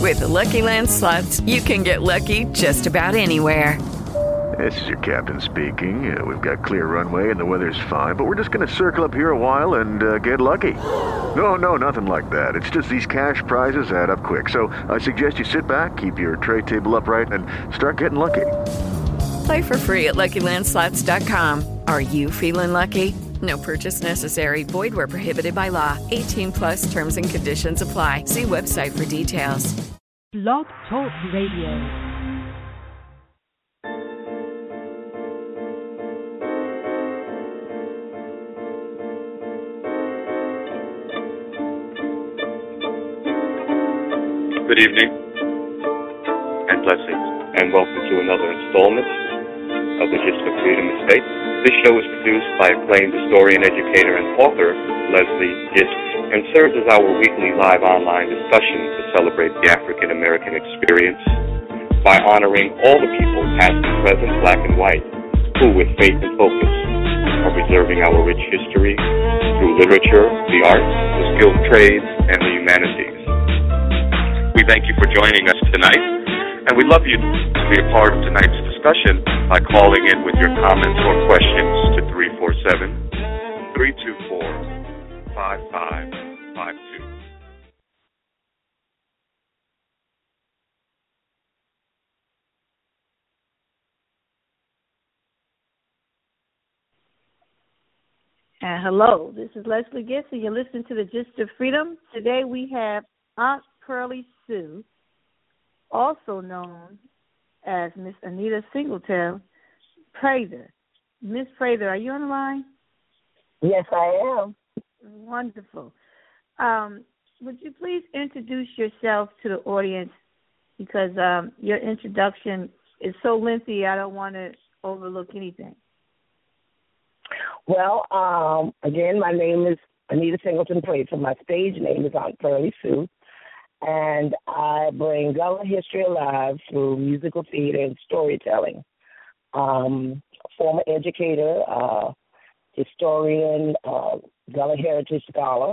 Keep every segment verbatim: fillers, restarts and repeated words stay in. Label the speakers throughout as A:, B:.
A: With the Lucky Land Slots, you can get lucky just about anywhere.
B: This is your captain speaking. Uh, we've got clear runway and the weather's fine, but we're just going to circle up here a while and uh, get lucky. No, no, nothing like that. It's just these cash prizes add up quick. So I suggest you sit back, keep your tray table upright, and start getting lucky.
A: Play for free at Lucky Land Slots dot com. Are you feeling lucky? No purchase necessary. Void where prohibited by law. eighteen plus terms and conditions apply. See website for details.
C: Blog Talk Radio.
D: Good evening and blessings, and welcome to another installment of the Gist of Freedom Estate. This show is produced by acclaimed historian, educator, and author Leslie Gist, and serves as our weekly live online discussion to celebrate the African American experience by honoring all the people, past and present, black and white, who, with faith and focus, are preserving our rich history through literature, the arts, the skilled trades, and the humanities. We thank you for joining us tonight, and we'd love you to be a part of tonight's discussion by calling in with your comments or questions to three four seven, three two four, five five five two.
E: Uh, hello, this is Leslie Gist, and you're listening to the Gist of Freedom. Today we have Aunt Pearlie Sue, also known as Miss Anita Singleton Prather. Miss Prather, are you on the line?
F: Yes, I am.
E: Wonderful. Um, would you please introduce yourself to the audience, because um, your introduction is so lengthy, I don't want to overlook anything.
F: Well, um, again, my name is Anita Singleton Prather. My stage name is Aunt Pearlie Sue. And I bring Gullah history alive through musical theater and storytelling. Um, former educator, uh, historian, uh, Gullah heritage scholar,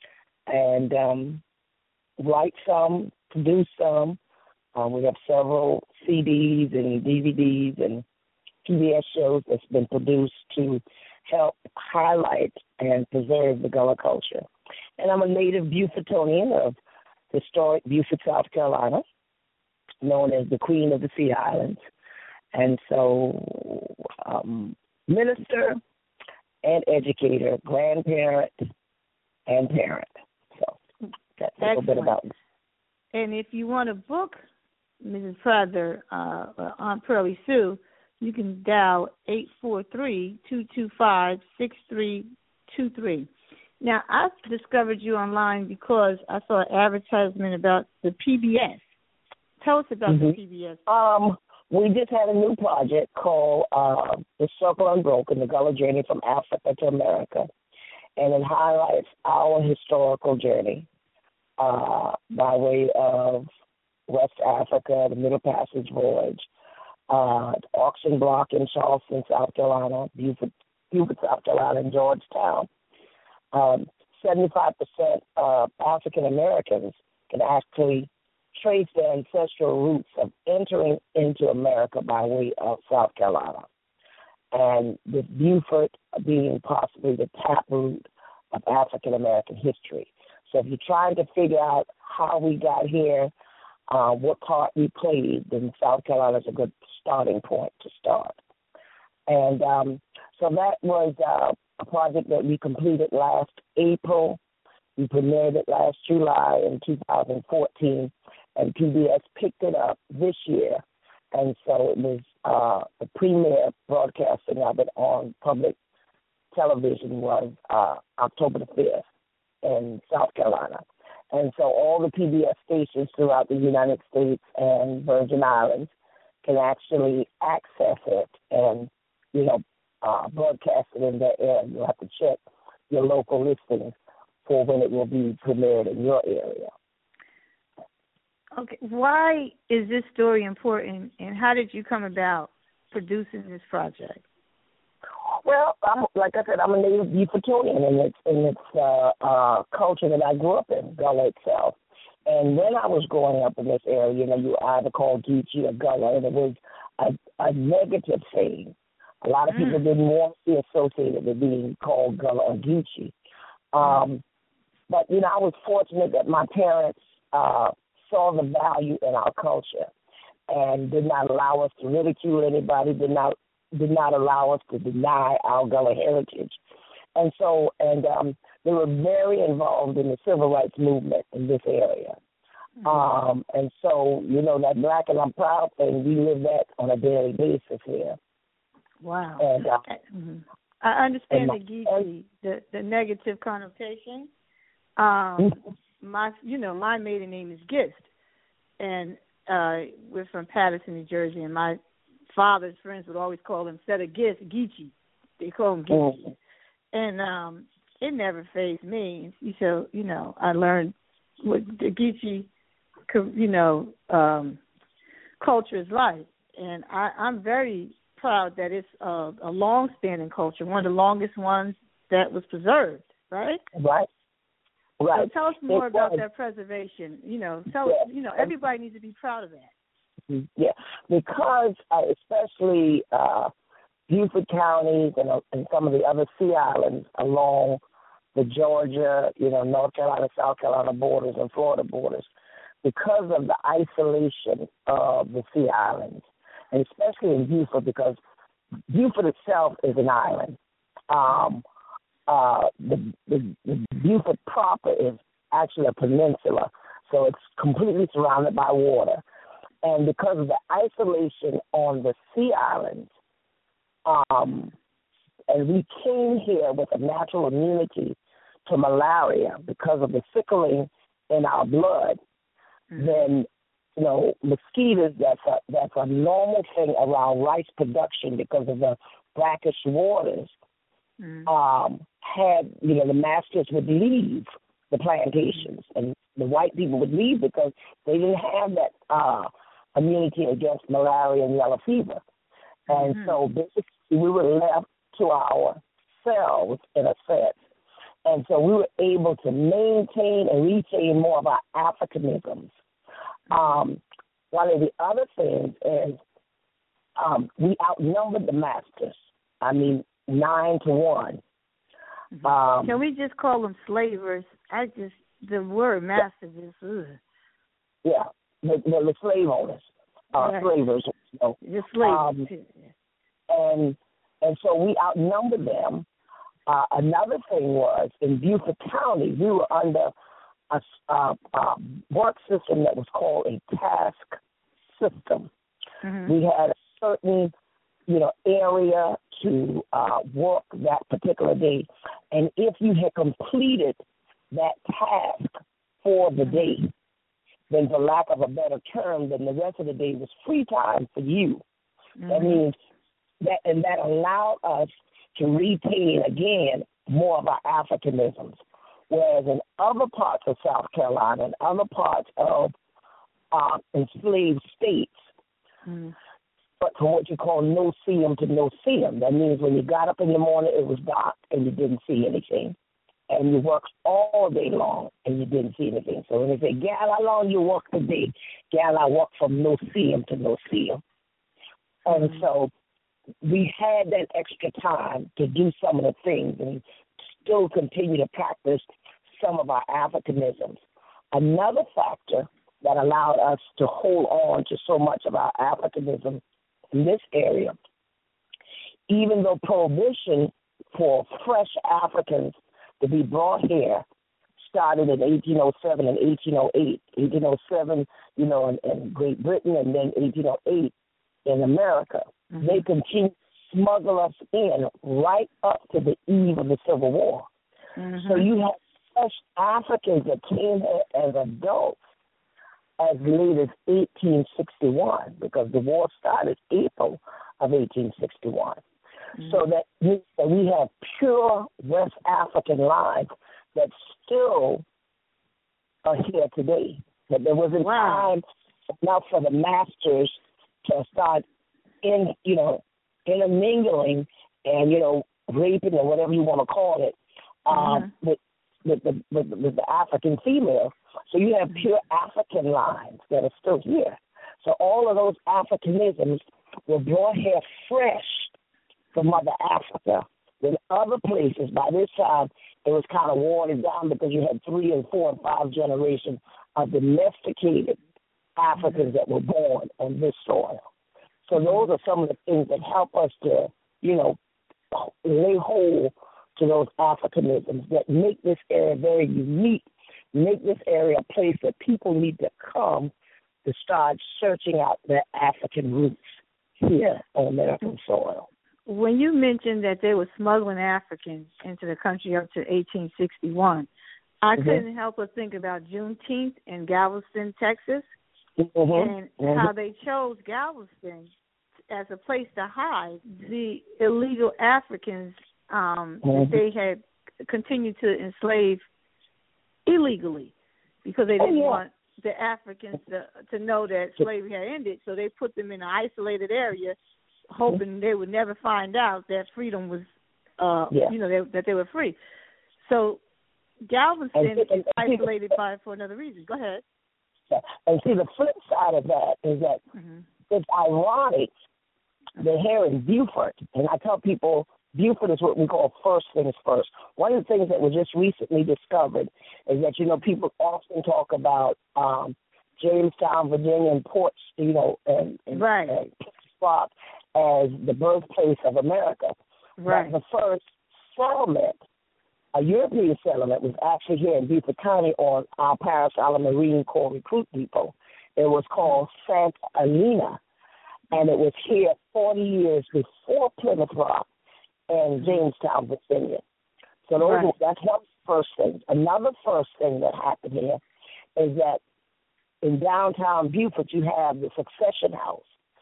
F: and um, write some, produce some. Uh, we have several C Ds and D V Ds and P B S shows that's been produced to help highlight and preserve the Gullah culture. And I'm a native Beaufortonian of historic Beaufort, South Carolina, known as the Queen of the Sea Islands. And so, um, minister and educator, grandparent and parent. So that's a little bit about me.
E: And if you want to book Missus Prather, uh, Aunt Pearlie Sue, you can dial eight four three, two two five, six three two three. Now, I discovered you online because I saw an advertisement about the P B S. Tell us about mm-hmm. the P B S.
F: Um, we just had a new project called uh, The Circle Unbroken, the Gullah Journey from Africa to America, and it highlights our historical journey uh, by way of West Africa, the Middle Passage Voyage, uh, the auction block in Charleston, South Carolina, Beaufort, Beaufort, South Carolina, and Georgetown. Um, seventy-five percent of African Americans can actually trace their ancestral roots of entering into America by way of South Carolina, and with Beaufort being possibly the taproot of African American history. So if you're trying to figure out how we got here, uh, what part we played, then South Carolina is a good starting point to start. And um, so that was uh, a project that we completed last April. We premiered it last July in two thousand fourteen, and P B S picked it up this year. And so it was uh, the premiere broadcasting of it on public television was uh, October the fifth in South Carolina. And so all the P B S stations throughout the United States and Virgin Islands can actually access it and, you know, uh, broadcast it in their area. You'll have to check your local listings for when it will be premiered in your area.
E: Okay, why is this story important, and how did you come about producing this project?
F: Well, I'm, like I said, I'm a native Beaufortonian, and it's, and it's uh, uh, culture that I grew up in, Gullah itself. And when I was growing up in this area, you know, you either called Geechee or Gullah, and it was a, a negative thing. A lot of mm. people didn't want to be associated with being called Gullah or Geechee. Um, but, you know, I was fortunate that my parents uh, saw the value in our culture and did not allow us to ridicule anybody, did not did not allow us to deny our Gullah heritage. And so, and um, they were very involved in the civil rights movement in this area. Mm-hmm. Um, and so, you know, that black and I'm proud thing, we live that on a daily basis here.
E: Wow.
F: And, uh,
E: mm-hmm. I understand
F: my,
E: the Geechee, the, the negative connotation. Um, my, you know, my maiden name is Gist, and uh, we're from Paterson, New Jersey, and my father's friends would always call him, instead of Gist, Geechee. They call him Geechee. Mm-hmm. And um, it never fazed me. So, you know, I learned what the Geechee, you know, um, culture is like. And I, I'm very proud that it's a, a long-standing culture, one of the longest ones that was preserved, right?
F: Right. Right.
E: So tell us more
F: it
E: about
F: was.
E: that preservation. You know, tell
F: yeah.
E: you know, everybody needs to be proud of that.
F: Yeah, because uh, especially uh, Beaufort counties and, uh, and some of the other sea islands along the Georgia, you know, North Carolina, South Carolina borders and Florida borders, because of the isolation of the sea islands, and especially in Beaufort, because Beaufort itself is an island. Um, uh, the, the, the Beaufort proper is actually a peninsula, so it's completely surrounded by water. And because of the isolation on the sea islands, um, and we came here with a natural immunity to malaria because of the sickling in our blood, mm-hmm. then, you know, mosquitoes, that's a, that's a normal thing around rice production because of the brackish waters, mm-hmm. um, had, you know, the masters would leave the plantations, and the white people would leave because they didn't have that uh, immunity against malaria and yellow fever. And mm-hmm. so basically we were left to ourselves in a sense. And so we were able to maintain and retain more of our Africanisms. Um, one of the other things is um, we outnumbered the masters. I mean, nine to one. Um,
E: Can we just call them slavers? I just, the word master just, ugh.
F: Yeah, the, the, the slave owners, uh, right. slavers. You know.
E: The slaves. Um,
F: and, and so we outnumbered them. Uh, another thing was, in Beaufort County, we were under a, a, a work system that was called a task system. Mm-hmm. We had a certain, you know, area to uh, work that particular day. And if you had completed that task for the day, then for lack of a better term, then the rest of the day was free time for you. Mm-hmm. That means that, and that allowed us to retain, again, more of our Africanisms. Whereas in other parts of South Carolina and other parts of uh, enslaved states, mm. but from what you call no-see-um to no-see-um, that means when you got up in the morning, it was dark and you didn't see anything. And you worked all day long and you didn't see anything. So when they say, Gal, how long you work today? Gal, I work from no-see-um to no-see-um. Mm. And so we had that extra time to do some of the things and still continue to practice some of our Africanisms. Another factor that allowed us to hold on to so much of our Africanism in this area, even though prohibition for fresh Africans to be brought here started in eighteen oh seven and eighteen oh eight. eighteen oh seven, you know, in, in Great Britain, and then eighteen oh eight in America. Mm-hmm. They continued to smuggle us in right up to the eve of the Civil War. Mm-hmm. So you had such Africans that came here as adults as late as eighteen sixty-one, because the war started April of eighteen sixty-one. Mm-hmm. So that means that we have pure West African lines that still are here today. That there wasn't wow. time enough for the masters to start in, you know, intermingling and, you know, raping or whatever you want to call it, um, mm-hmm. with with the with, with the African females. So you have pure African lines that are still here. So all of those Africanisms were brought here fresh from Mother Africa. In other places, by this time, it was kind of watered down because you had three and four and five generations of domesticated Africans that were born on this soil. So those are some of the things that help us to, you know, lay hold to those Africanisms that make this area very unique, make this area a place that people need to come to start searching out their African roots here on American soil.
E: When you mentioned that they were smuggling Africans into the country up to eighteen sixty-one, I mm-hmm. couldn't help but think about Juneteenth in Galveston, Texas, mm-hmm. and mm-hmm. how they chose Galveston as a place to hide the illegal Africans um, mm-hmm. that they had continued to enslave illegally because they didn't oh, yeah. want the Africans to, to know that slavery had ended, so they put them in an isolated area hoping they would never find out that freedom was, uh, yeah. you know, they, that they were free. So Galveston and, and, is isolated and, by for another reason. Go ahead.
F: And see, the flip side of that is that mm-hmm. it's ironic that here in Beaufort, and I tell people Beaufort is what we call first things first. One of the things that was just recently discovered is that, you know, people often talk about um, Jamestown, Virginia, and Port, you know, and, and,
E: right.
F: and Rock as the birthplace of America.
E: Right.
F: But the first settlement, a European settlement, was actually here in Beaufort County on our Paris Island Marine Corps Recruit Depot. It was called Santa Elena, and it was here forty years before Plymouth Rock and Jamestown, Virginia. So those
E: right.
F: are, that's one first thing. Another first thing that happened here is that in downtown Beaufort, you have the Succession House.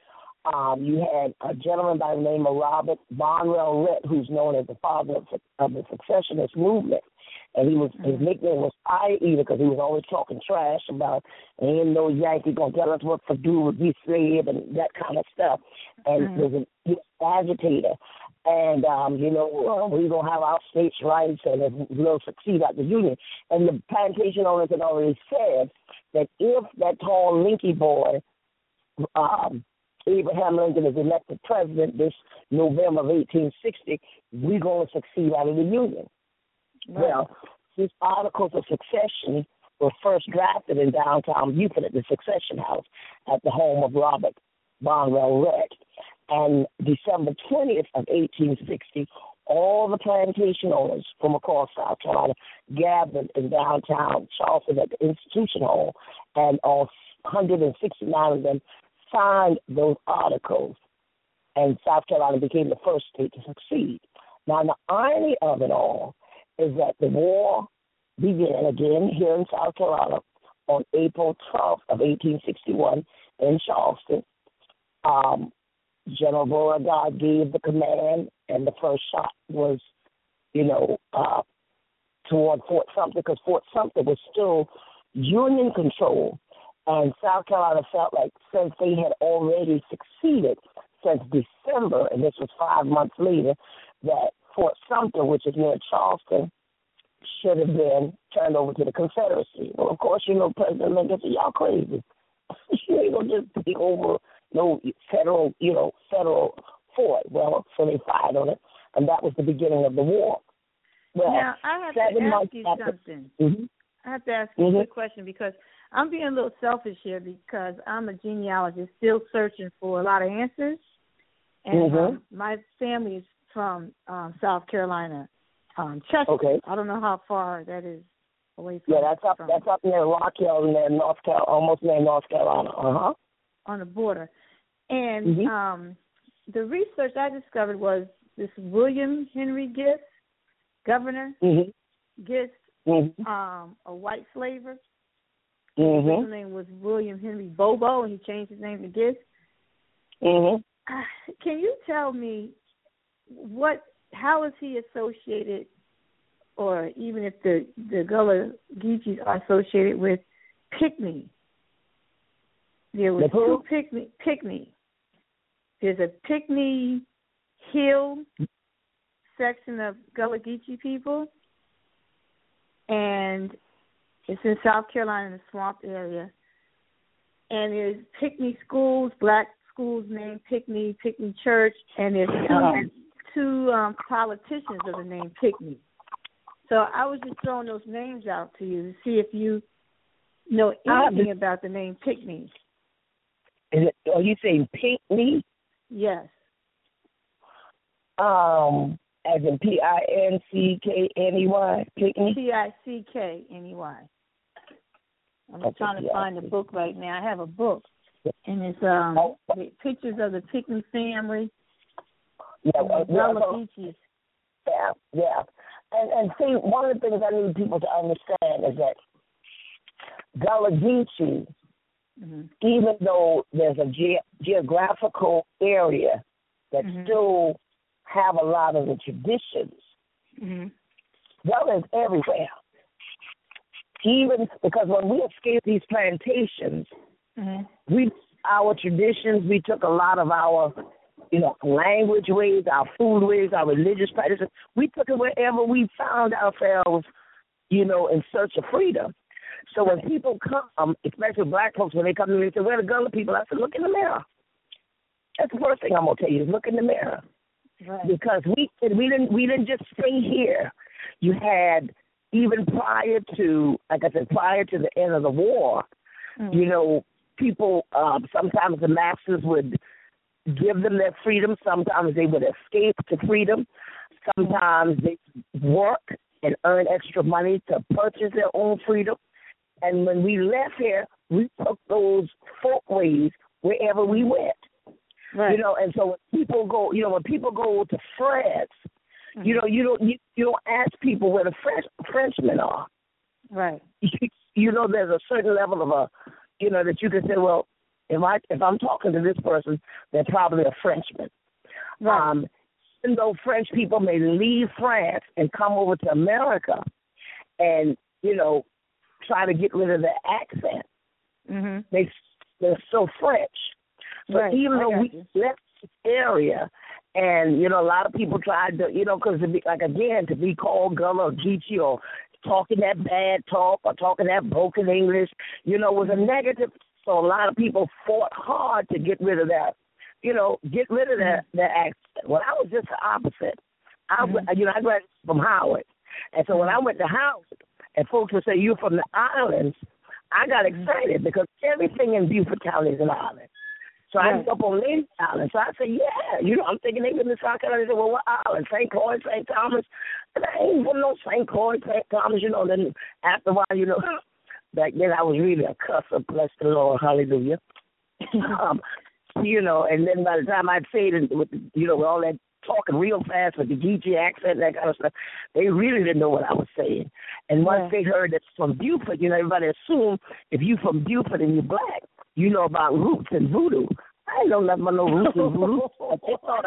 F: Um, you had a gentleman by the name of Robert Barnwell Rhett, who's known as the father of, of the Successionist movement. And he was mm-hmm. his nickname was Fire Eater because he was always talking trash about, and ain't no Yankee going to tell us what to do with these slaves and that kind of stuff. And mm-hmm. was an agitator. And, um, you know, well, we're going to have our states' rights and we'll succeed at the Union. And the plantation owners had already said that if that tall Linky boy, um, Abraham Lincoln, is elected president this November of eighteen sixty, we're going to succeed out of the Union. Right. Well, these articles of succession were first drafted in downtown Beaufort at the Succession House at the home of Robert Barnwell Rhett. And December twentieth of eighteen sixty, all the plantation owners from across South Carolina gathered in downtown Charleston at the Institution Hall, and all one hundred sixty-nine of them signed those articles, and South Carolina became the first state to succeed. Now, the irony of it all is that the war began again here in South Carolina on April twelfth of eighteen sixty-one in Charleston. Um, General Beauregard gave the command, and the first shot was, you know, uh, toward Fort Sumter, because Fort Sumter was still Union control. And South Carolina felt like since they had already succeeded since December, and this was five months later, that Fort Sumter, which is near Charleston, should have been turned over to the Confederacy. Well, of course, you know, President Lincoln said, y'all crazy. You ain't going to just take over no federal, you know, federal fort. Well, so they fired on it, and that was the beginning of the war. Well,
E: now, I have to ask you after, something. Mm-hmm. I have to ask you mm-hmm. a quick question because I'm being a little selfish here because I'm a genealogist still searching for a lot of answers. And
F: mm-hmm.
E: um, my family is from um, South Carolina, um, Chester.
F: Okay.
E: I don't know how far that is away from.
F: Yeah, that's up.
E: From,
F: that's up near Rock Hill, near North Carolina, almost near North Carolina. Uh huh.
E: On the border, and
F: mm-hmm.
E: um, the research I discovered was this William Henry Gist, Governor
F: mm-hmm.
E: Gist,
F: mm-hmm.
E: um, a white slaver.
F: Mm-hmm.
E: His name was William Henry Bobo, and he changed his name to Gist.
F: Mm-hmm.
E: Uh, can you tell me what? How is he associated, or even if the the Gullah Geechees are associated with Pinckney? There was
F: the
E: two Pinckney. Pinckney. There's a Pinckney Hill section of Gullah Geechee people. and it's in South Carolina in the swamp area. And there's Pinckney schools, black schools named Pinckney, Pinckney Church, and there's two, two um, politicians of the name Pinckney. So I was just throwing those names out to you to see if you know anything uh, about the name Pinckney.
F: Is it, are you saying Pinckney?
E: Yes.
F: Um, as in P I N C K N E Y, Pinckney?
E: P I C K N E Y. I'm okay, trying to find the book right now. I have a book, and it's um oh. pictures of the Pinckney family.
F: Yeah, well, yeah,
E: so,
F: yeah, yeah. And, and see, one of the things I need people to understand is that Gullah Geechee, mm-hmm. even though there's a ge- geographical area that mm-hmm. still have a lot of the traditions, mm-hmm. Gullah is everywhere. Even because when we escaped these plantations, mm-hmm. we our traditions, we took a lot of our, you know, language ways, our food ways, our religious practices. We took it wherever we found ourselves, you know, in search of freedom. So when people come, especially black folks, when they come to me and say, "Where are the Gullah people?" I said, "Look in the mirror." That's the first thing I'm gonna tell you is look in the mirror, right. Because we we didn't we didn't just stay here. You had even prior to, like I said, prior to the end of the war, mm-hmm. you know, people, uh, sometimes the masters would give them their freedom. Sometimes they would escape to freedom. Sometimes they work and earn extra money to purchase their own freedom. And when we left here, we took those folkways wherever we went. Right. You know, and so when people go, you know, when people go to France, mm-hmm. you know, you don't you, you don't ask people where the French Frenchmen are.
E: Right.
F: You, you know, there's a certain level of a, you know, that you can say, well, if I if I'm talking to this person, they're probably a Frenchman. Right. Um, even though French people may leave France and come over to America, and you know, try to get rid of their accent, mm-hmm. they they're still French. So right. even though we you. left this area, and, you know, a lot of people tried to, you know, because, like, again, to be called Gullah or Geechee or talking that bad talk or talking that broken English, you know, was a negative. So a lot of people fought hard to get rid of that, you know, get rid of that, that accent. Well, I was just the opposite. I, mm-hmm. You know, I graduated from Howard. And so when I went to Howard and folks would say, you're from the islands, I got excited because everything in Beaufort County is an island. So right. I was up on Lady Island. So I said, yeah. You know, I'm thinking they live in South Carolina. They said, well, what island? Saint Croix, Saint Thomas. And I ain't from no Saint Croix, Saint Thomas. You know, then after a while, you know, back then I was really a cusser, bless the Lord, hallelujah. um, you know, and then by the time I'd say it with, you know, with all that talking real fast with the Geechee accent and that kind of stuff, they really didn't know what I was saying. And once yeah. they heard that's from Beaufort, you know, everybody assumed if you from Beaufort and you're black, you know about roots and voodoo. I didn't know nothing about no roots and voodoo. They thought I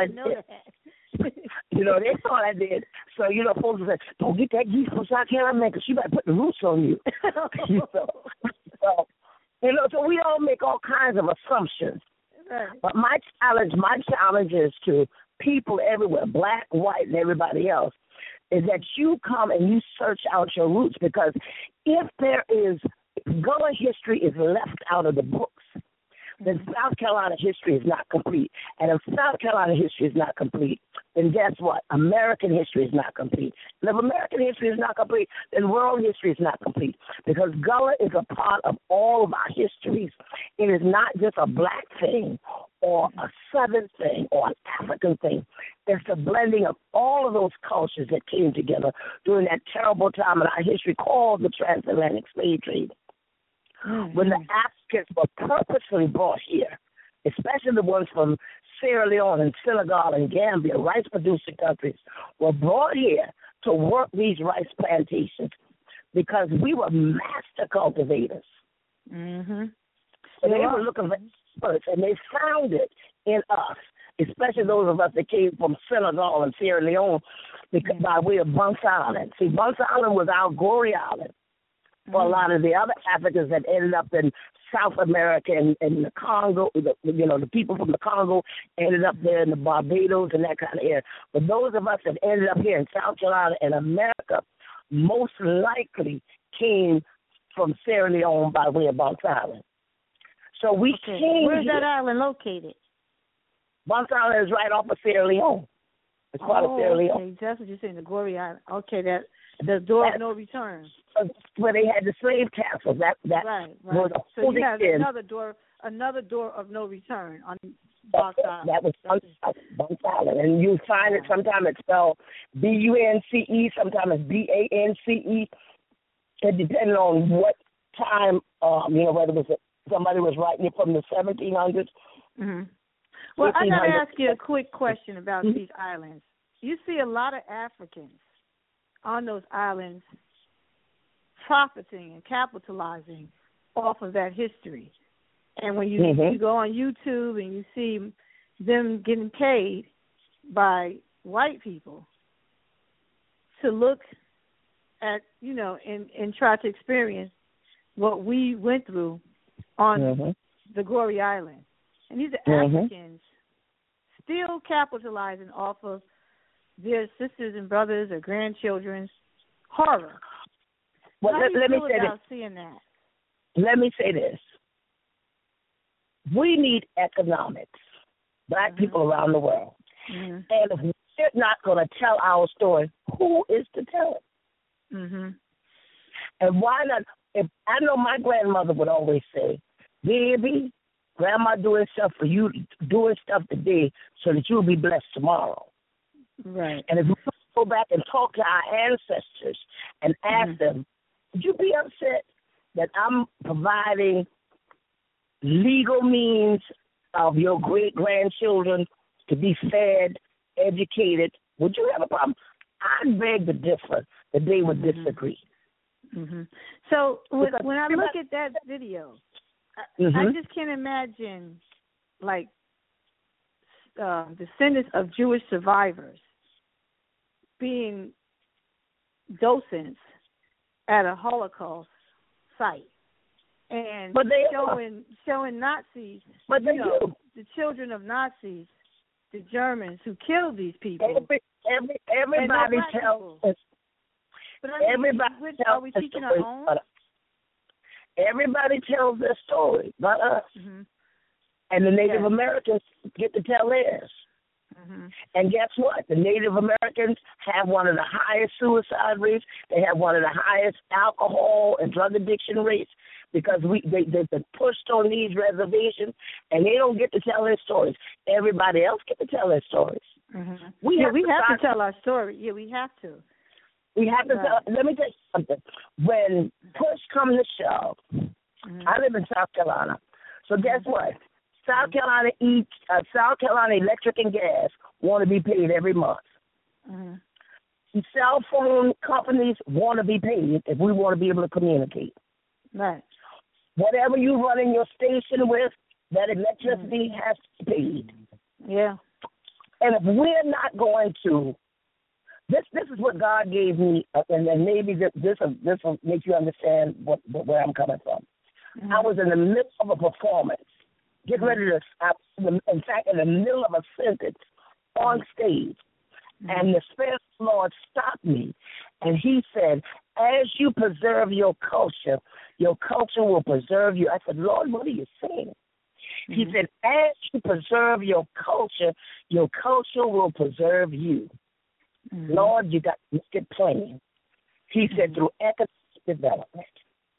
F: did. You know, they thought I did. So, you know, folks would say, don't get that geese from South Carolina, man, because she might put the roots on you. you know? So, you know, so we all make all kinds of assumptions. Right. But my challenge, my challenge is to people everywhere, black, white, and everybody else, is that you come and you search out your roots, because if there is, Gullah history is left out of the books, then South Carolina history is not complete. And if South Carolina history is not complete, then guess what? American history is not complete. And if American history is not complete, then world history is not complete. Because Gullah is a part of all of our histories. It is not just a black thing or a Southern thing or an African thing. It's the blending of all of those cultures that came together during that terrible time in our history called the transatlantic slave trade. Mm-hmm. When the Africans were purposely brought here, especially the ones from Sierra Leone and Senegal and Gambia, rice-producing countries, were brought here to work these rice plantations because we were master cultivators.
E: Mm-hmm.
F: So they were looking for experts, and they found it in us, especially those of us that came from Senegal and Sierra Leone because, mm-hmm. by way of Bunce Island. See, Bunce Island was our Goree Island. For a lot of the other Africans that ended up in South America and, and the Congo, the, you know, the people from the Congo ended up there in the Barbados and that kind of area. But those of us that ended up here in South Carolina and America, most likely came from Sierra Leone by way of Bunce Island. So we
E: okay.
F: came
E: Where's
F: here.
E: that island located?
F: Bunce Island is right off of Sierra Leone. It's part
E: oh,
F: of Sierra Leone.
E: Okay, that's what you're saying, the Glory Island. Okay, that the door
F: That's,
E: of no return.
F: Where they had the slave castle. That that
E: right, right.
F: was a
E: so you have
F: in.
E: another door, another door of no return on
F: Bunce
E: Island.
F: That was Bunce Island, and you find it sometimes it's spelled B U N C E, sometimes it's B A N C E. It depending on what time, um, you know, whether it was a, somebody was writing it from the seventeen hundreds.
E: Mm-hmm. Well, I got to ask you a quick question about mm-hmm. these islands. You see a lot of Africans on those islands profiting and capitalizing off of that history. And when you,
F: mm-hmm.
E: you go on YouTube and you see them getting paid by white people to look at, you know, and, and try to experience what we went through on
F: mm-hmm.
E: the Glory Island. And these are
F: mm-hmm.
E: Africans still capitalizing off of their sisters and brothers or grandchildren's horror.
F: Well,
E: How
F: let,
E: do you
F: let
E: feel
F: me say
E: about
F: this.
E: seeing that?
F: Let me say this. We need economics, black
E: mm-hmm.
F: people around the world.
E: Mm-hmm.
F: And if we're not going to tell our story, who is to tell it?
E: Mm-hmm.
F: And why not? If I know my grandmother would always say, baby, Grandma doing stuff for you, doing stuff today so that you'll be blessed tomorrow.
E: Right.
F: And if we go back and talk to our ancestors and ask mm-hmm. them, would you be upset that I'm providing legal means of your great-grandchildren to be fed, educated? Would you have a problem? I'd beg to differ that they would
E: mm-hmm.
F: disagree.
E: Mm-hmm. So when,
F: because
E: when I look at that video, I,
F: mm-hmm.
E: I just can't imagine, like, uh, descendants of Jewish survivors being docents at a Holocaust site and
F: but they
E: showing are. showing Nazis,
F: but they
E: you know,
F: do.
E: the children of Nazis, the Germans who killed these people.
F: Every, every, everybody tells us.
E: But I mean,
F: everybody
E: which,
F: tells
E: are we teaching our own?
F: Everybody tells their story, not us.
E: Mm-hmm.
F: And the Native
E: yes.
F: Americans get to tell theirs.
E: Mm-hmm.
F: And guess what? The Native Americans have one of the highest suicide rates. They have one of the highest alcohol and drug addiction rates because we they, they've been pushed on these reservations, and they don't get to tell their stories. Everybody else get to tell their stories.
E: Mm-hmm.
F: We
E: yeah,
F: have,
E: we
F: to,
E: have to tell our story. Yeah, we have to.
F: We have to
E: right.
F: tell. Let me tell you something. When push comes to shove, mm-hmm. I live in South Carolina. So guess mm-hmm. what? South Carolina each, uh, South Carolina Electric and Gas want to be paid every month. Mm-hmm. Cell phone companies want to be paid if we want to be able to communicate.
E: Right.
F: Whatever you run in your station with, that electricity mm-hmm. has to be paid.
E: Yeah.
F: And if we're not going to, this this is what God gave me, uh, and, and maybe this this will, this will make you understand what, what where I'm coming from. Mm-hmm. I was in the middle of a performance. Get ready to stop. In fact, in the middle of a sentence on stage, mm-hmm. and the Spirit of the Lord stopped me, and He said, "As you preserve your culture, your culture will preserve you." I said, "Lord, what are you saying?" Mm-hmm. He said, "As you preserve your culture, your culture will preserve you." Mm-hmm. Lord, you got to make it plain. He mm-hmm. said, "Through economic development."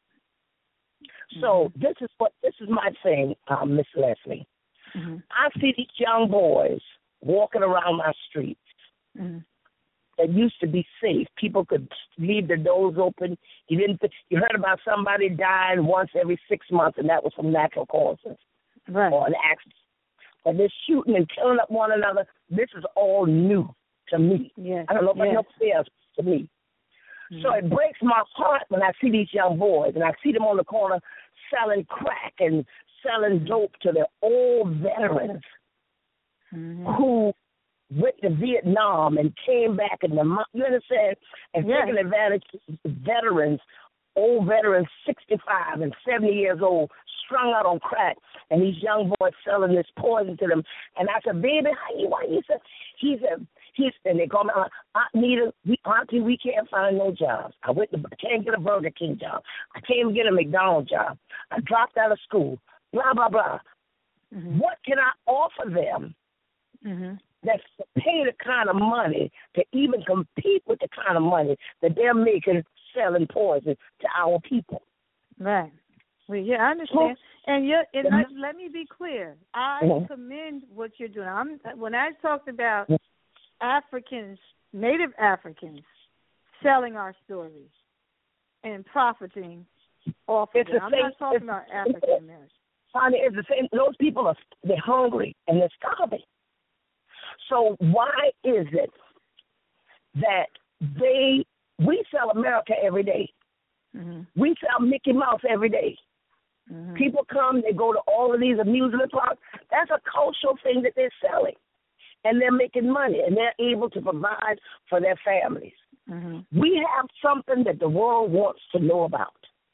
F: So this is what this is my thing, um, Miss Leslie. Mm-hmm. I see these young boys walking around my streets mm-hmm. that used to be safe. People could leave their doors open. You didn't. You heard about somebody dying once every six months, and that was from natural causes
E: right.
F: or an accident. But they're shooting and killing up one another. This is all new to me.
E: Yes.
F: I don't know if
E: yes.
F: anybody else to me. So it breaks my heart when I see these young boys and I see them on the corner selling crack and selling dope to their old veterans mm-hmm. who went to Vietnam and came back in the, you understand, and
E: yeah.
F: taking advantage of veterans, old veterans, sixty-five and seventy years old, strung out on crack, and these young boys selling this poison to them. And I said, "Baby, how you, why you said?" He said, kids, and they call me, Aunt, Aunt Nita, we, Auntie, we can't find no jobs. I went to, can't get a Burger King job. I can't get a McDonald's job. I dropped out of school, blah, blah, blah. Mm-hmm. What can I offer them mm-hmm. that's to pay the kind of money to even compete with the kind of money that they're making selling poison to our people?
E: Right. Well, yeah, I understand. And, you and mm-hmm. I, let me be clear. I mm-hmm. commend what you're doing. I'm, when I talked about Africans, Native Africans, selling our stories and profiting off of it, I'm same, not talking about African Americans.
F: Honey, it's the same. Those people are they're hungry and they're starving. So why is it that they we sell America every day? Mm-hmm. We sell Mickey Mouse every day. Mm-hmm. People come, they go to all of these amusement parks. That's a cultural thing that they're selling, and they're making money, and they're able to provide for their families. Mm-hmm. We have something that the world wants to know about.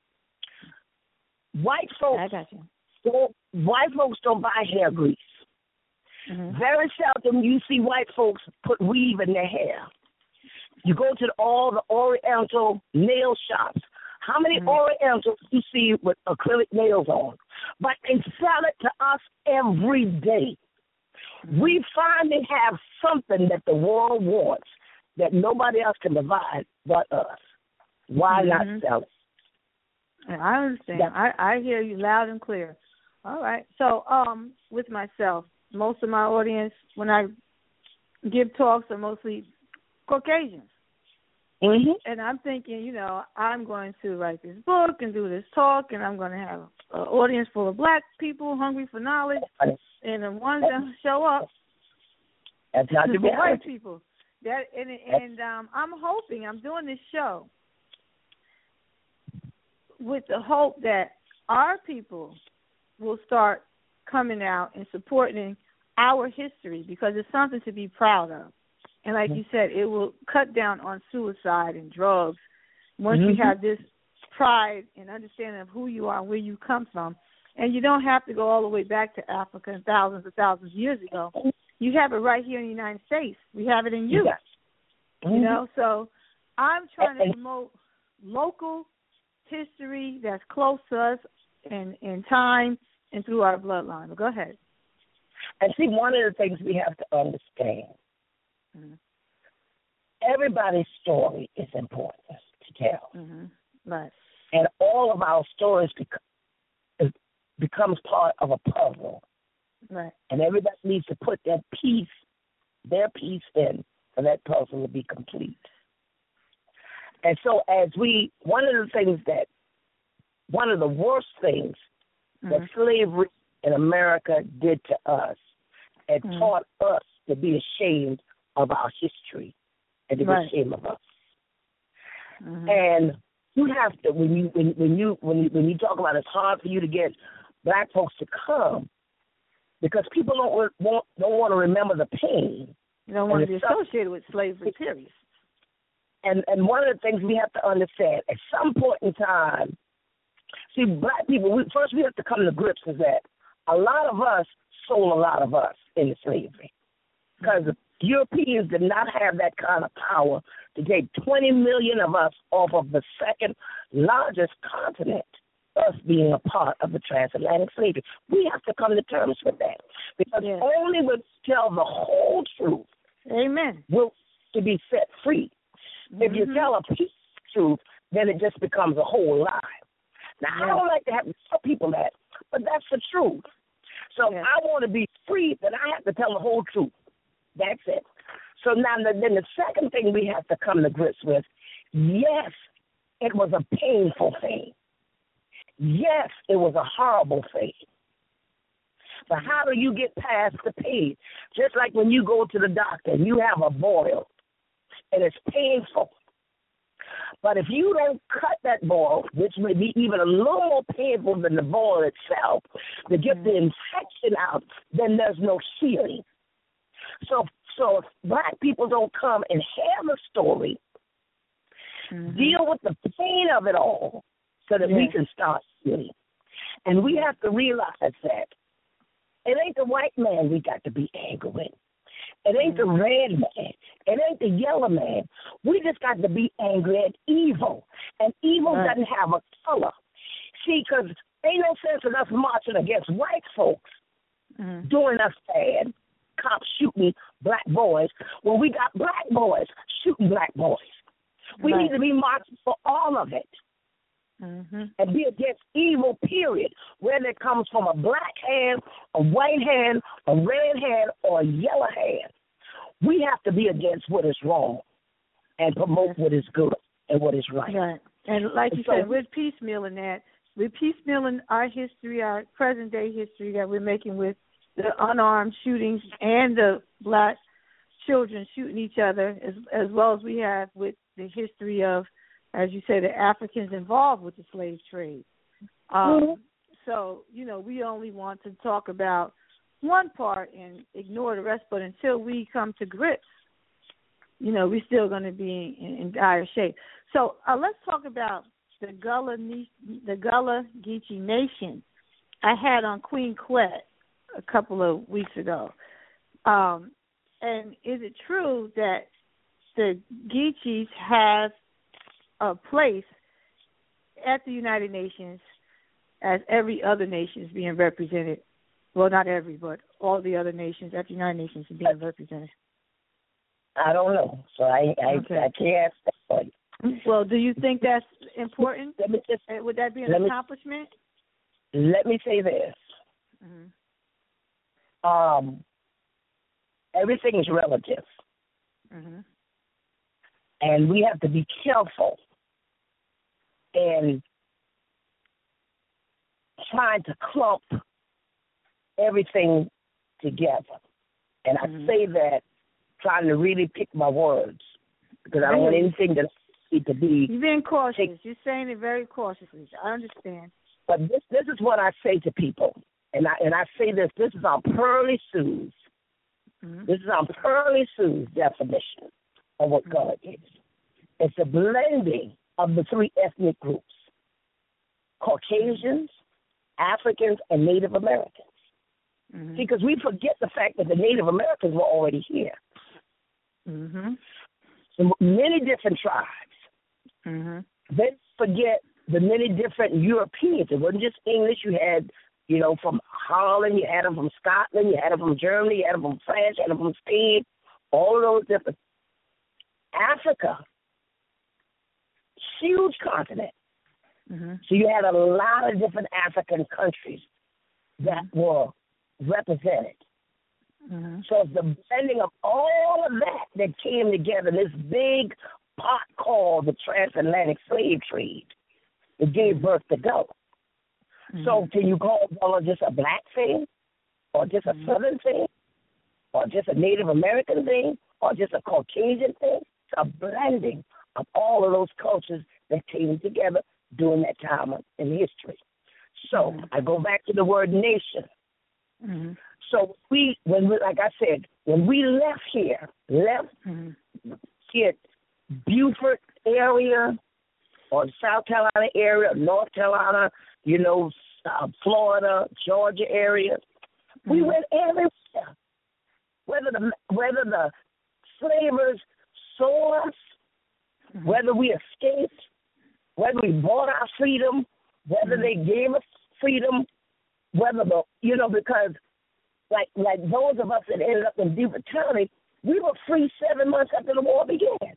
F: White folks. I got you. Don't, white folks don't buy hair grease. Mm-hmm. Very seldom you see white folks put weave in their hair. You go to the, all the Oriental nail shops. How many mm-hmm. Orientals do you see with acrylic nails on? But they sell it to us every day. Mm-hmm. We finally have something that the world wants that nobody else can provide but us. Why mm-hmm. not sell it?
E: I understand. I, I hear you loud and clear. All right. So um, with myself, most of my audience, when I give talks, are mostly Caucasians. Mm-hmm. And I'm thinking, you know, I'm going to write this book and do this talk, and I'm going to have an audience full of black people hungry for knowledge, and the ones that show up,
F: that's not to be
E: white people. That and, and um, I'm hoping I'm doing this show with the hope that our people will start coming out and supporting our history, because it's something to be proud of. And like you said, it will cut down on suicide and drugs once mm-hmm. you have this pride and understanding of who you are and where you come from. And you don't have to go all the way back to Africa and thousands and thousands of years ago. You have it right here in the United States. We have it in you. Mm-hmm. You know, so I'm trying to promote local history that's close to us in, in time and through our bloodline. But go ahead.
F: And see, one of the things we have to understand, mm-hmm. everybody's story is important to tell.
E: Mm-hmm. Right.
F: And all of our stories bec- becomes part of a puzzle.
E: Right.
F: And everybody needs to put their piece, their piece in for that puzzle to be complete. And so as we, one of the things that, one of the worst things mm-hmm. that slavery in America did to us, it mm-hmm. taught us to be ashamed of our history and to right. be ashamed of us. Mm-hmm. And you have to, when you when, when you when you when you talk about it's hard for you to get black folks to come because people don't want don't want to remember the pain.
E: You don't want to be associated with slavery, period.
F: And and one of the things we have to understand, at some point in time, see, black people, we, first we have to come to grips with that. A lot of us sold a lot of us into slavery because mm-hmm. Europeans did not have that kind of power to take twenty million of us off of the second largest continent, us being a part of the transatlantic slavery. We have to come to terms with that because yes. only when we tell the whole truth,
E: amen,
F: will to be set free. Mm-hmm. If you tell a piece of truth, then it just becomes a whole lie. Now, yes. I don't like to have to tell people that, but that's the truth. So yes. I want to be free, then I have to tell the whole truth. That's it. So now then the second thing we have to come to grips with, yes, it was a painful thing. Yes, it was a horrible thing. But how do you get past the pain? Just like when you go to the doctor and you have a boil, and it's painful. But if you don't cut that boil, which may be even a little more painful than the boil itself, to get mm-hmm. the infection out, then there's no healing. So, so if black people don't come and have a story, mm-hmm. deal with the pain of it all, so that yes. we can start healing. And we have to realize that it ain't the white man we got to be angry with. It ain't mm-hmm. the red man. It ain't the yellow man. We just got to be angry at evil. And evil right. doesn't have a color. See, because ain't no sense in us marching against white folks mm-hmm. doing us bad, cops shooting black boys, when we got black boys shooting black boys. We right. need to be marching for all of it. Mm-hmm. And be against evil, period, whether it comes from a black hand, a white hand, a red hand, or a yellow hand. We have to be against what is wrong and promote what is good and what is right.
E: Right. And like
F: and
E: you
F: so,
E: said, we're piecemealing that. We're piecemealing our history, our present-day history that we're making with the unarmed shootings and the black children shooting each other, as, as well as we have with the history of, as you say, the Africans involved with the slave trade. Um, mm-hmm. So, you know, we only want to talk about one part and ignore the rest, but until we come to grips, you know, we're still going to be in, in dire shape. So uh, let's talk about the Gullah, the Gullah Geechee Nation. I had on Queen Quet a couple of weeks ago. Um, and is it true that the Geechees have a place at the United Nations as every other nation is being represented? Well, not every, but all the other nations at the United Nations are being represented.
F: I don't know, so I I, okay. I can't answer that for you.
E: Well, do you think that's important?
F: Let me just,
E: Would that be an accomplishment?
F: Me, let me say this. Mm-hmm. Um, everything is relative. Mm-hmm. And we have to be careful in trying to clump everything together. And I mm-hmm. say that trying to really pick my words because I don't want anything that need to be.
E: You're being cautious. Take, You're saying it very cautiously. I understand.
F: But this this is what I say to people, and I and I say this. This is on Pearlie Sue's. Mm-hmm. This is on Pearlie Sue's definition of what mm-hmm. God is. It's a blending of the three ethnic groups: Caucasians, Africans, and Native Americans. Mm-hmm. Because we forget the fact that the Native Americans were already here. Mm-hmm. So many different tribes. Mm-hmm. Then forget the many different Europeans. It wasn't just English. You had, you know, from Holland, you had them from Scotland, you had them from Germany, you had them from France, you had them from Spain, all of those different. Africa, huge continent. Mm-hmm. So you had a lot of different African countries that were represented. Mm-hmm. So it's the blending of all of that that came together, this big pot called the transatlantic slave trade that gave birth to Gullah. Mm-hmm. So can you call Gullah just a black thing, or just a mm-hmm. Southern thing, or just a Native American thing, or just a Caucasian thing? It's a blending of all of those cultures that came together during that time in history. So mm-hmm. I go back to the word nation. Mm-hmm. So we, when we, like I said, when we left here, left mm-hmm. here, Beaufort area, or South Carolina area, North Carolina, you know, uh, Florida, Georgia area, mm-hmm. we went everywhere. Whether the whether the slavers sold us, mm-hmm. whether we escaped, whether we bought our freedom, whether mm-hmm. they gave us freedom, whether the, you know, because like like those of us that ended up in Beaufort County, we were free seven months after the war began.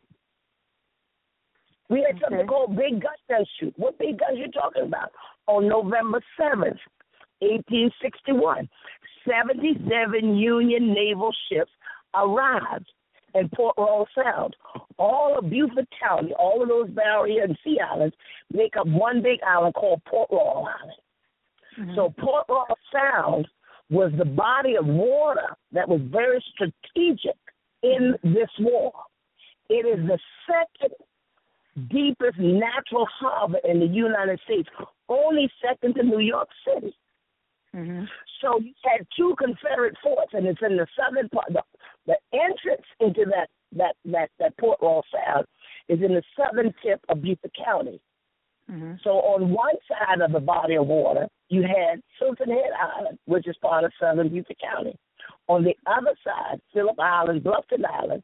F: We had okay. something called Big Gun Shoot. What big guns you talking about? On November seventh, eighteen sixty-one, seventy-seven Union naval ships arrived in Port Royal Sound. All of Beaufort County, all of those barrier and sea islands make up one big island called Port Royal Island. Mm-hmm. So Port Royal Sound was the body of water that was very strategic in this war. It is the second deepest natural harbor in the United States, only second to New York City. Mm-hmm. So you had two Confederate forts, and it's in the southern part. The, the entrance into that, that, that, that Port Royal Sound is in the southern tip of Beaufort County. Mm-hmm. So on one side of the body of water, you had Hilton Head Island, which is part of southern Beaufort County. On the other side, Phillip Island, Bluffton Island,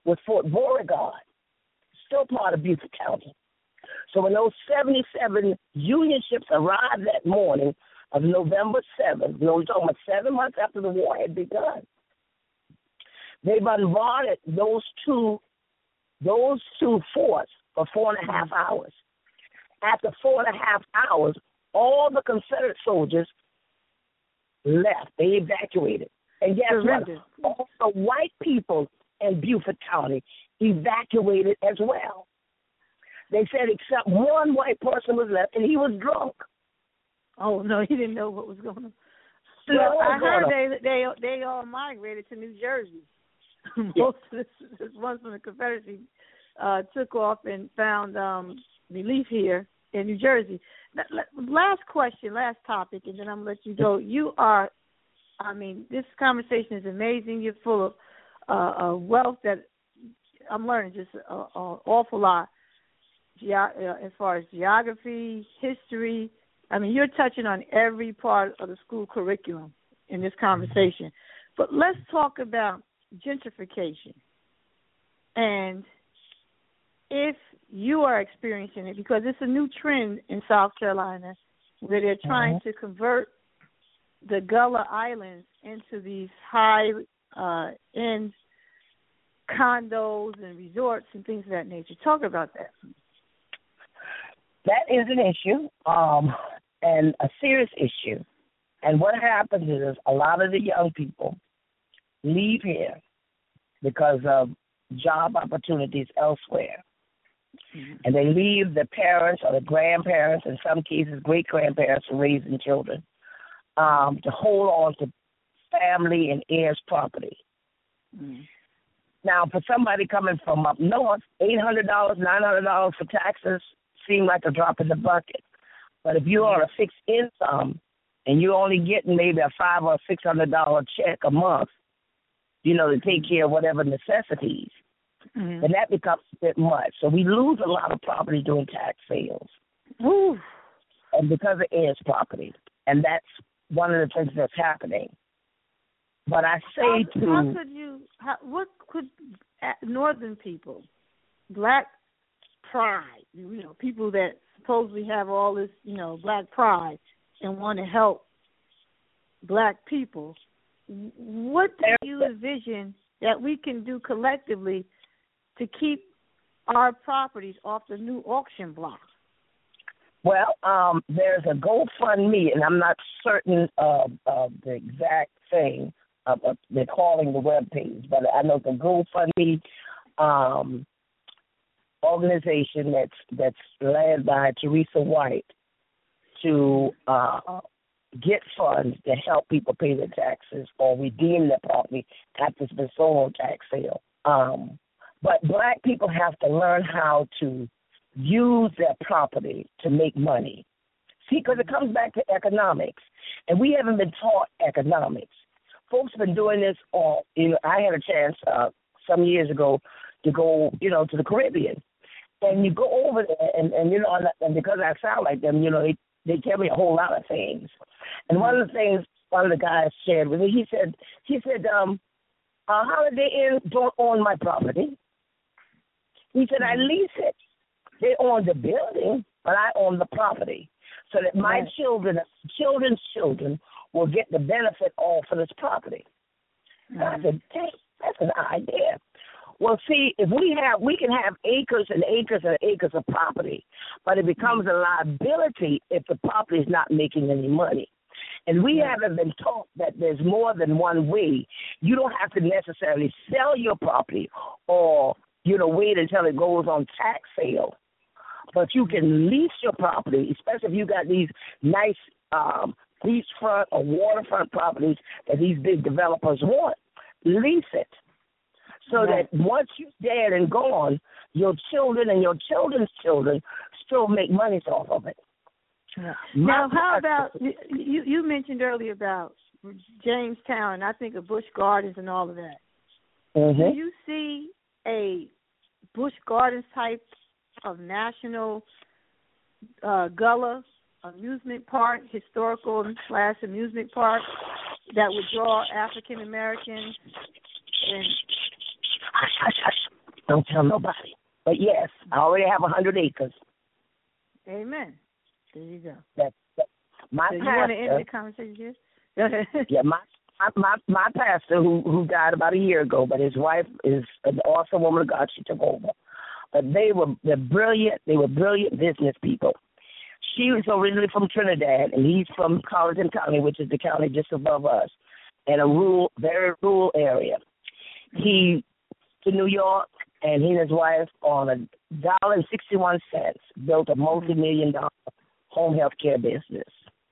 F: was Fort Beauregard, still part of Beaufort County. So when those seventy-seven Union ships arrived that morning of November seventh, you know, we're talking about seven months after the war had begun, they bombarded those two those two forts for four and a half hours. After four and a half hours, all the Confederate soldiers left. They evacuated. And guess
E: Surrender.
F: what? All the white people in Beaufort County evacuated as well. They said except one white person was left, and he was drunk.
E: Oh, no, he didn't know what was going on.
F: No,
E: Well, I heard
F: on.
E: they they they all migrated to New Jersey. Most of the this ones from the Confederacy uh, took off and found um, relief here in New Jersey. Last question, last topic, and then I'm going to let you go. You are, I mean, this conversation is amazing. You're full of uh, a wealth that I'm learning just an awful lot Ge- uh, as far as geography, history. I mean, you're touching on every part of the school curriculum in this conversation. But let's talk about gentrification. And if you are experiencing it, because it's a new trend in South Carolina where they're trying mm-hmm. to convert the Gullah Islands into these high-end uh, condos and resorts and things of that nature. Talk about that.
F: That is an issue, um, and a serious issue. And what happens is a lot of the young people leave here because of job opportunities elsewhere. Mm-hmm. And they leave the parents or the grandparents, in some cases great-grandparents raising children, um, to hold on to family and heirs' property. Mm-hmm. Now, for somebody coming from up north, eight hundred dollars, nine hundred dollars for taxes seem like a drop in the bucket. But if you're on a fixed income and you're only getting maybe a five or six hundred dollar check a month, you know, to take care of whatever necessities, mm-hmm. then that becomes a bit much. So we lose a lot of property during tax sales.
E: Ooh.
F: And because of heirs property. And that's one of the things that's happening. But I say
E: how,
F: to...
E: How could you... How, what could northern people, black pride, you know, people that supposedly have all this, you know, black pride and want to help black people, what do you envision that we can do collectively to keep our properties off the new auction block?
F: Well, um, there's a GoFundMe, and I'm not certain of, of the exact thing. Of, of, they're calling the web page, but I know the GoFundMe um, organization that's that's led by Teresa White to uh, get funds to help people pay their taxes or redeem their property after it's been sold on tax sale. Um, but black people have to learn how to use their property to make money. See, because it comes back to economics, and we haven't been taught economics. Folks have been doing this all, you know, I had a chance uh, some years ago to go, you know, to the Caribbean. And you go over there, and, and you know, and because I sound like them, you know, they, they tell me a whole lot of things. And one of the things one of the guys shared with me, he said, he said, um, uh, Holiday Inn don't own my property. He said, I lease it. They own the building, but I own the property. So that my right. children, children's children, will get the benefit all for this property. Mm-hmm. I said, dang, that's an idea. Well, see, if we have, we can have acres and acres and acres of property, but it becomes a liability if the property is not making any money. And we mm-hmm. haven't been taught that there's more than one way. You don't have to necessarily sell your property or, you know, wait until it goes on tax sale. But you can lease your property, especially if you got these nice um, beachfront or waterfront properties that these big developers want. Lease it so right. that once you're dead and gone, your children and your children's children still make money off of it.
E: Yeah. Now, how about, you, you mentioned earlier about Jamestown, and I think of Busch Gardens and all of that. Mm-hmm. Do you see a Busch Gardens type of national uh, Gullah amusement park, historical slash amusement park that would draw African Americans and
F: Don't tell nobody. But yes, I already have a hundred acres.
E: Amen. There you go.
F: That's that, my
E: so
F: pastor.
E: You want to end the conversation here? Go ahead.
F: Yeah, my my my pastor who who died about a year ago, but his wife is an awesome woman of God. She took over. But they were they're brilliant. They were brilliant business people. She was originally from Trinidad, and he's from Colleton County, which is the county just above us, in a rural, very rural area. He to New York, and he and his wife, on a dollar and sixty-one cents, built a multi-million dollar home health care business.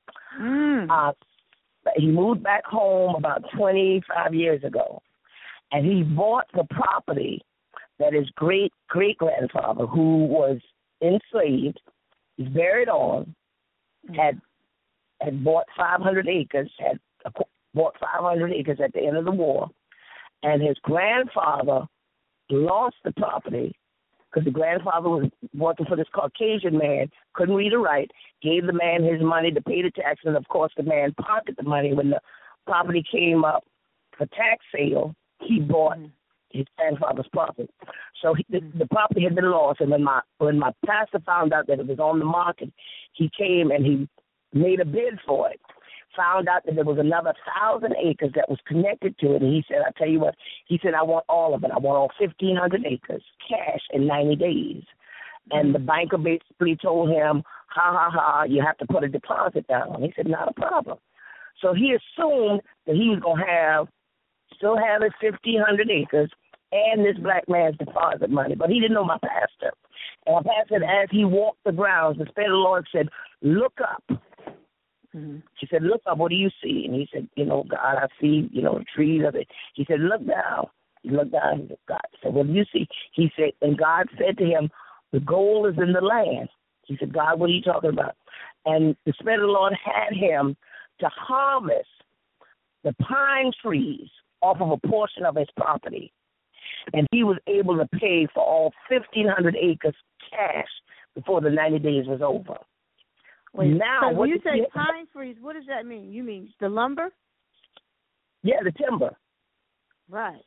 E: Mm.
F: Uh, he moved back home about twenty-five years ago, and he bought the property that his great-great-grandfather, who was enslaved, he's buried on, had had bought five hundred acres, had bought five hundred acres at the end of the war, and his grandfather lost the property because the grandfather was working for this Caucasian man, couldn't read or write, gave the man his money to pay the tax, and, of course, the man pocketed the money. When the property came up for tax sale, he bought mm-hmm. his grandfather's property. So he, the, the property had been lost, and when my when my pastor found out that it was on the market, he came and he made a bid for it, found out that there was another thousand acres that was connected to it, and he said, I tell you what, he said, I want all of it. I want all fifteen hundred acres, cash in ninety days. And the banker basically told him, ha, ha, ha, you have to put a deposit down. He said, not a problem. So he assumed that he was going to have, still have his fifteen hundred acres and this black man's deposit money. But he didn't know my pastor. And my pastor, as he walked the grounds, the Spirit of the Lord said, look up. Mm-hmm. She said, look up, what do you see? And he said, you know, God, I see, you know, trees of it. He said, look down. He looked down. He said, God said, what do you see? He said, and God said to him, the gold is in the land. He said, God, what are you talking about? And the Spirit of the Lord had him to harvest the pine trees off of a portion of his property. And he was able to pay for all fifteen hundred acres cash before the ninety days was over.
E: Wait,
F: now,
E: so
F: when
E: you say
F: you,
E: pine trees, what does that mean? You mean the lumber?
F: Yeah, the timber.
E: Right.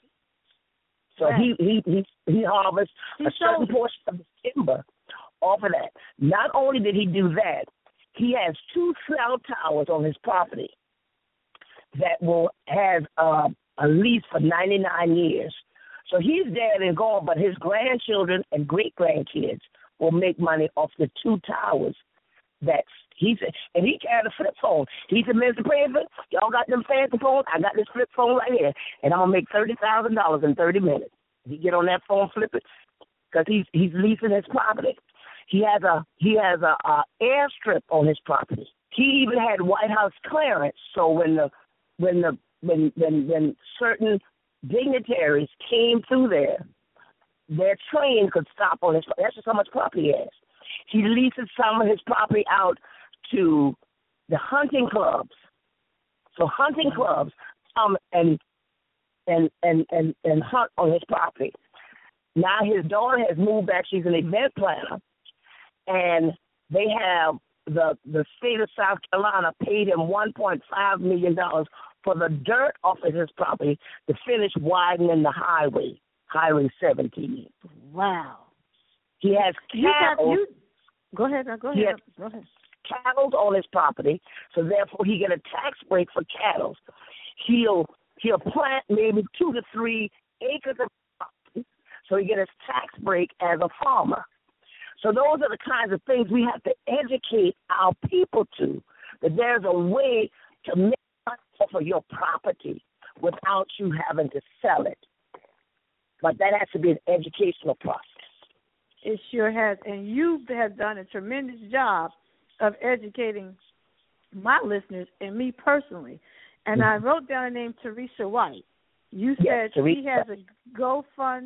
F: So
E: right.
F: he he he he harvests
E: he
F: a certain
E: sold.
F: portion of the timber off of that. Not only did he do that, he has two cell towers on his property that will have uh, a lease for ninety-nine years. So he's dead and gone, but his grandchildren and great-grandkids will make money off the two towers. That's he said, and he carried a flip phone. He said, Mister President, y'all got them fancy phones? I got this flip phone right here, and I'm gonna make thirty thousand dollars in thirty minutes. He get on that phone, flip it, because he's he's leasing his property. He has a he has a, a airstrip on his property. He even had White House clearance, so when the when the when when when certain dignitaries came through there, their train could stop on his. That's just how much property he has. He leases some of his property out to the hunting clubs. So hunting clubs come and and and and, and hunt on his property. Now his daughter has moved back. She's an event planner, and they have the the state of South Carolina paid him one point five million dollars for the dirt off of his property to finish widening the highway, Highway seventeen.
E: Wow.
F: He has cattle.
E: You, go ahead. Go ahead.
F: He has
E: go ahead.
F: cattle on his property, so therefore he get a tax break for cattle. He'll he'll plant maybe two to three acres of property, so he get his tax break as a farmer. So those are the kinds of things we have to educate our people to, that there's a way to make money for your property without you having to sell it. But that has to be an educational process.
E: It sure has. And you have done a tremendous job of educating my listeners and me personally. And mm-hmm. I wrote down the name Teresa White. You
F: yes,
E: said
F: Teresa.
E: she has a GoFund,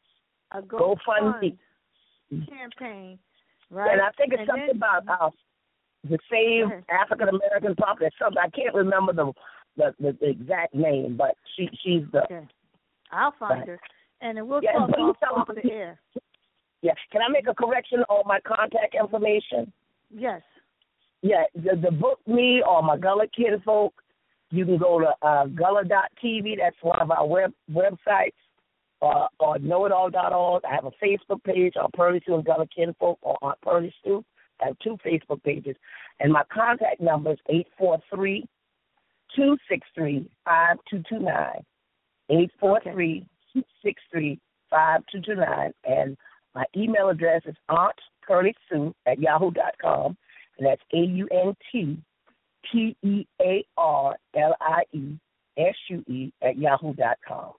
E: a GoFund campaign, right?
F: And I think it's
E: and
F: something
E: then,
F: about uh, the Save African American Property. Something I can't remember the, the the, the exact name, but she she's the.
E: Okay. I'll find right. her, and then we'll
F: yeah,
E: talk off, off the air.
F: Yeah. Can I make a correction on my contact information?
E: Yes.
F: Yeah. The, the book me or my Gullah kinfolk, you can go to uh, Gullah dot T V. That's one of our web websites. or, or know it all dot org. I have a Facebook page on Pearlie Sue and Gullah Kinfolk, or on Pearlie Sue. I have two Facebook pages. And my contact number is eight four three, two six three, five two two nine. eight four three, two six three, five two two nine. And my email address is Aunt Pearlie Sue at yahoo dot com. And that's A U N T P E A R L I E S U E at yahoo dot com.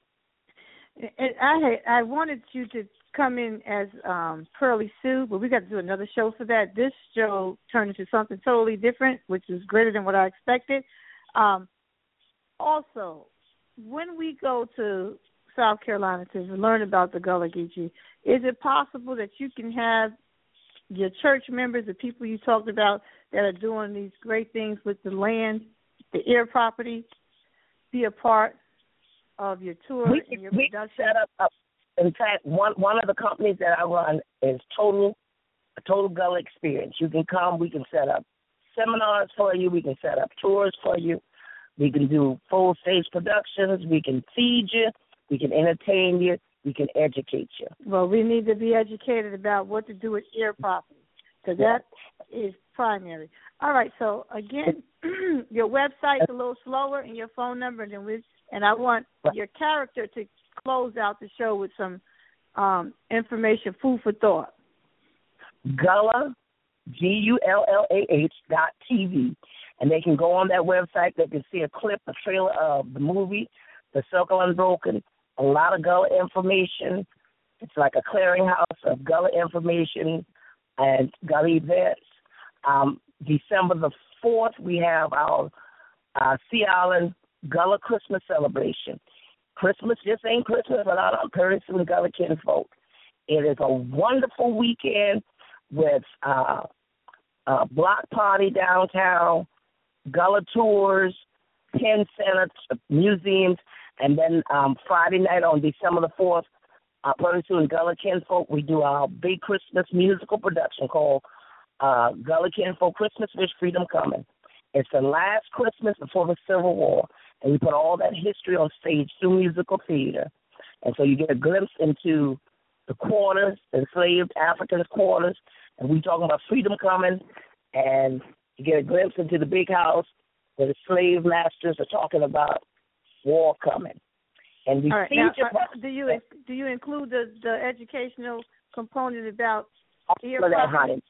E: And I had, I wanted you to come in as um, Pearlie Sue, but we got to do another show for that. This show turned into something totally different, which is greater than what I expected. Um, also, when we go to South Carolina to learn about the Gullah Geechee, is it possible that you can have your church members, the people you talked about that are doing these great things with the land, the air property, be a part of your tour
F: we,
E: and your
F: we
E: production?
F: Set up, up. In fact, one one of the companies that I run is Total a Total Gullah Experience. You can come. We can set up seminars for you. We can set up tours for you. We can do full stage productions. We can feed you. We can entertain you. We can educate you.
E: Well, we need to be educated about what to do with air property, because that is primary. All right. So again, your website's a little slower, and your phone number, and then we and I want your character to close out the show with some um, information, food for thought.
F: Gullah, G U L L A H dot T V. And they can go on that website. They can see a clip, a trailer of the movie, The Circle Unbroken, a lot of Gullah information. It's like a clearinghouse of Gullah information and Gullah events. Um, December the fourth, we have our uh, Sea Island Gullah Christmas celebration. Christmas just ain't Christmas without our Pearlie Sue and Gullah Kinfolk. It is a wonderful weekend with uh, a block party downtown, Gullah tours, Penn Center, museums, and then um, Friday night on December the fourth, uh, Pearlie Sue and Gullah Kinfolk, we do our big Christmas musical production called uh, Gullah Kinfolk Christmas Wish Freedom Coming. It's the last Christmas before the Civil War, and we put all that history on stage through musical theater. And so you get a glimpse into the quarters, enslaved Africans' quarters, and we talking about freedom coming, and you get a glimpse into the big house where the slave masters are talking about war coming. And we
E: all right,
F: see
E: now, uh, do you do you include the, the educational component about ear property?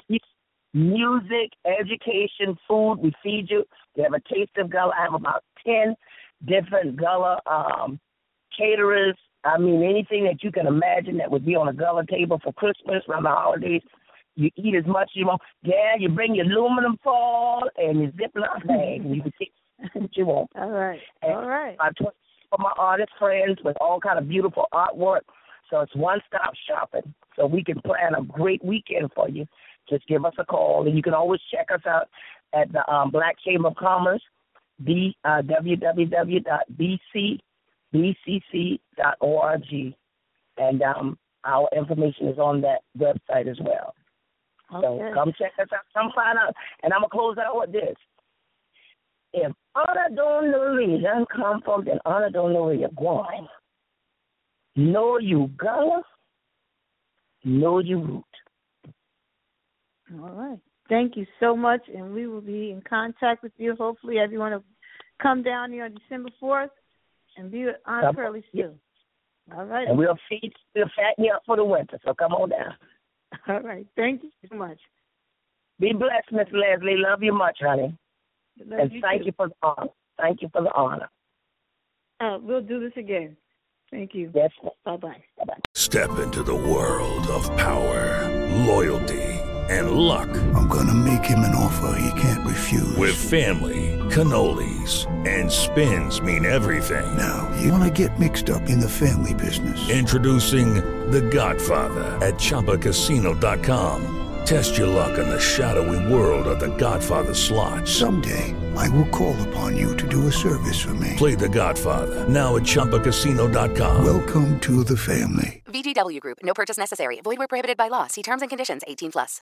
F: Music, education, food. We feed you. We have a taste of Gullah. I have about ten different Gullah um, caterers. I mean, anything that you can imagine that would be on a Gullah table for Christmas, around the holidays. You eat as much as you want. Yeah, you bring your aluminum foil and your Ziploc bag, and you can take what you want.
E: All right,
F: and
E: all right.
F: I talk for my artist friends with all kind of beautiful artwork. So it's one-stop shopping. So we can plan a great weekend for you. Just give us a call, and you can always check us out at the um, Black Chamber of Commerce, b uh, w w w dot b c b c c dot org, and um, our information is on that website as well.
E: Okay.
F: So come check us out. Come find out. And I'm going to close out with this. If honor don't know where you done come from, then honor don't know where you're going. Know you Gullah, know you root.
E: All right. Thank you so much, and we will be in contact with you. Hopefully everyone will come down here on December fourth and be with Aunt Pearlie Sue. All right.
F: And we'll feed, we'll fatten you up for the winter, so come on down.
E: All right. Thank you so much.
F: Be blessed, Miss Leslie. Love you much, honey.
E: Love
F: and
E: you
F: thank
E: too.
F: you for the honor. Thank you for the honor.
E: Uh, we'll do this again. Thank you.
F: Yes.
E: Bye-bye.
F: Bye-bye.
G: Step into the world of power, loyalty, and luck.
H: I'm going to make him an offer he can't refuse.
G: With family, cannolis, and spins mean everything.
H: Now, you want to get mixed up in the family business.
G: Introducing The Godfather at Chumba Casino dot com. Test your luck in the shadowy world of The Godfather slot.
H: Someday, I will call upon you to do a service for me.
G: Play The Godfather now at Chumba Casino dot com.
H: Welcome to the family.
I: V G W Group. No purchase necessary. Void where prohibited by law. See terms and conditions. eighteen plus.